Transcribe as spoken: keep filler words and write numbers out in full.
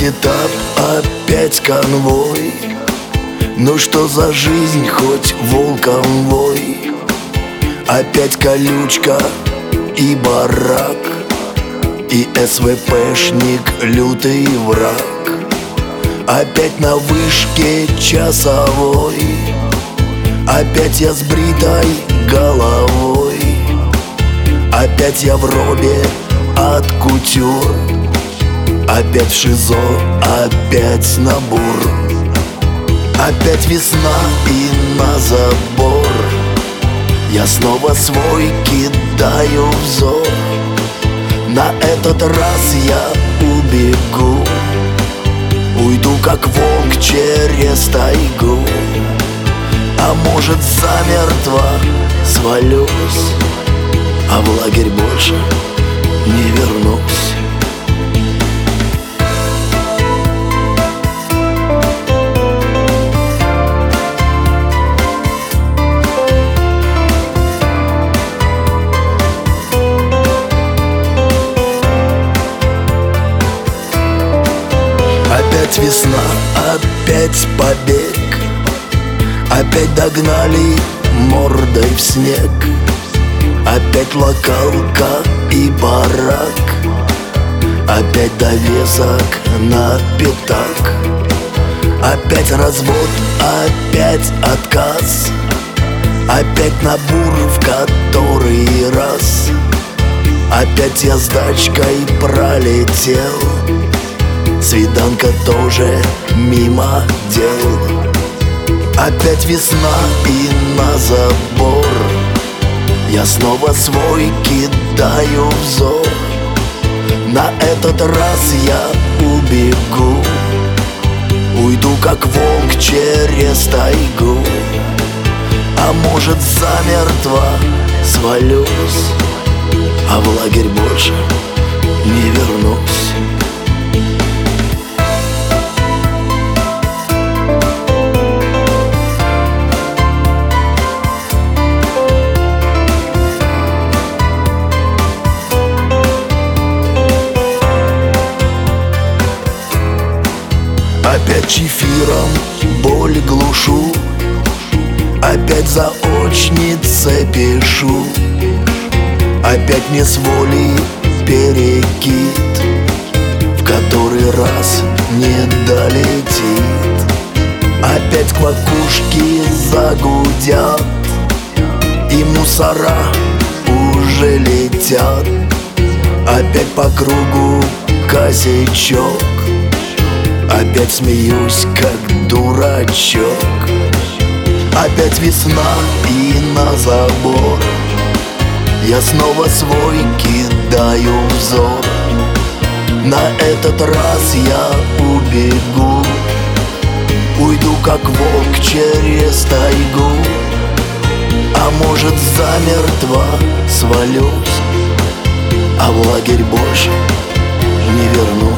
Опять этап, опять конвой. Ну что за жизнь, хоть волком вой. Опять колючка и барак, и СВПшник лютый враг. Опять на вышке часовой, опять я с бритой головой. Опять я в робе от кутюр, опять в ШИЗО, опять набор. Опять весна и на забор я снова свой кидаю взор. На этот раз я убегу, уйду как волк через тайгу. А может замертво свалюсь, а в лагерь больше не вернусь. Опять весна, опять побег, опять догнали мордой в снег. Опять локалка и барак, опять довесок на пятак. Опять развод, опять отказ, опять набор в который раз. Опять я с дачкой пролетел, свиданка тоже мимо дел. Опять весна и на забор я снова свой кидаю взор. На этот раз я убегу, уйду как волк через тайгу. А может замертво свалюсь, а в лагерь больше не вернусь. Опять чефиром боль глушу, опять заочнице пишу. Опять мне с воли перекид, в который раз не долетит. Опять квакушки загудят, и мусора уже летят. Опять по кругу косячок, опять смеюсь, как дурачок. Опять весна и на забор я снова свой кидаю взор. На этот раз я убегу, уйду как волк через тайгу. А может замертво свалюсь, а в лагерь больше не вернусь.